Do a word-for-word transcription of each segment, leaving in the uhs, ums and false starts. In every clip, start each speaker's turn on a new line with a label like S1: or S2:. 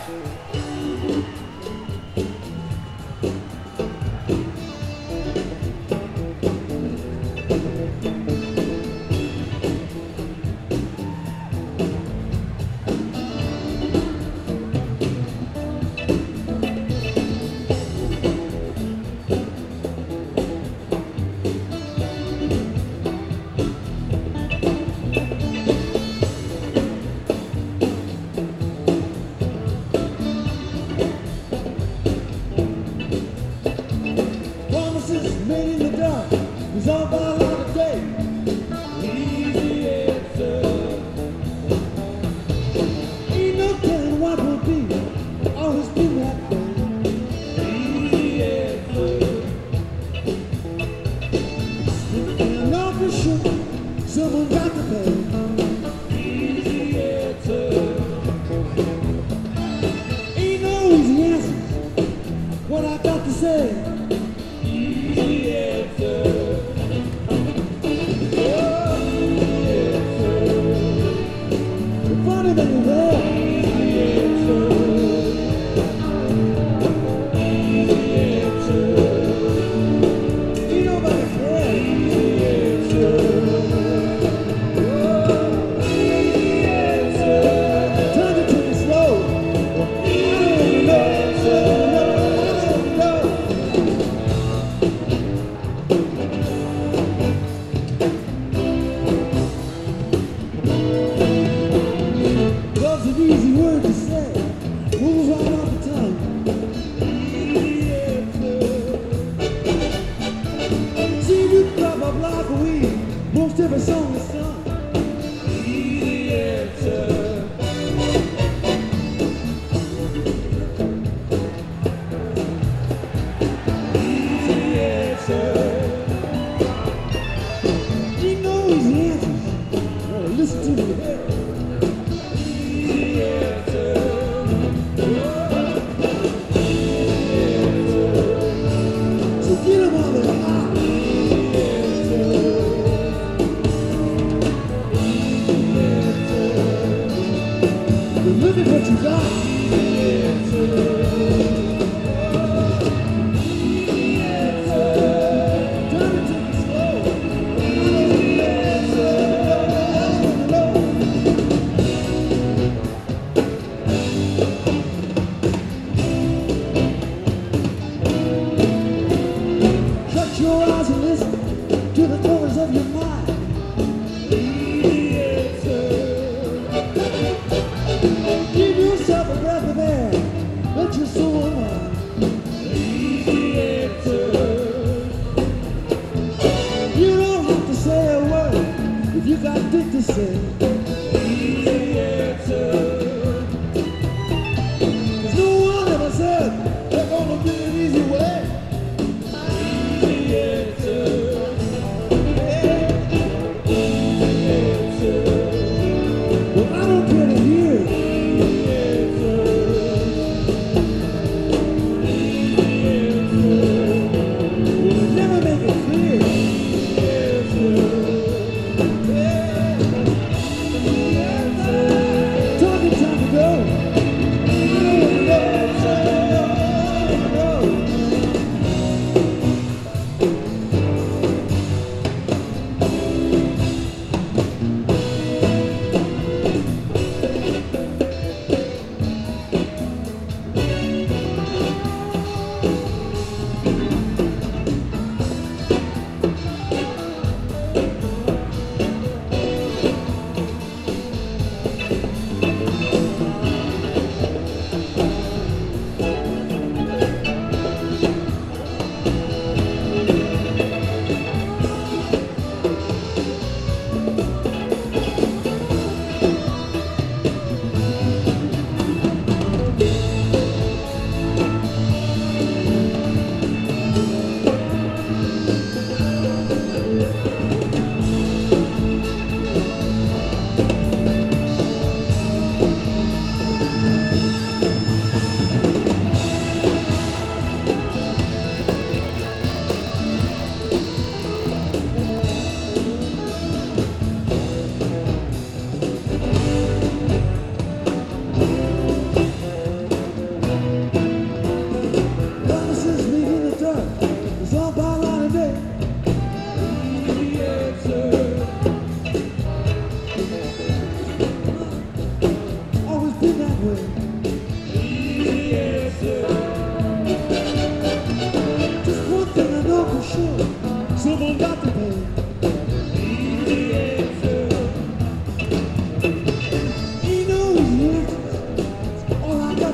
S1: Someone got to pay. Easy answer. Ain't no easy answer. What I got to say. Easy answer. Oh, easy answer. The funny thing is that. Easy answer. Easy answer. Ain't nobody care. Easy answer. Easy word to say, moves right off the tongue. Easy answer. See you drop up like a weed, most every song is sung. Easy answer. Easy answer. Ain't no easy answers. Well, listen to me here. Look at what you got. Try to take it slow. Shut your eyes and listen to the chorus of your mind. Give yourself a breath of air, let your soul unwind. Easy answer. You don't have to say a word if you got dick to say. Easy answer.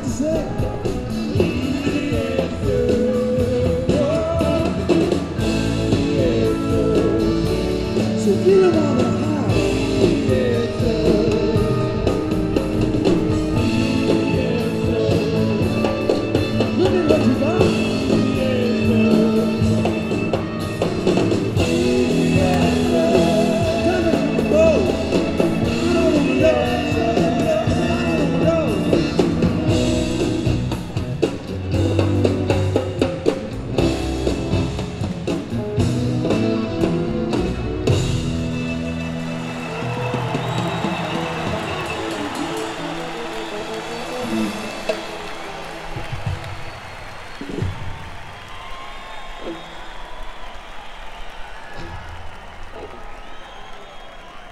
S1: to say.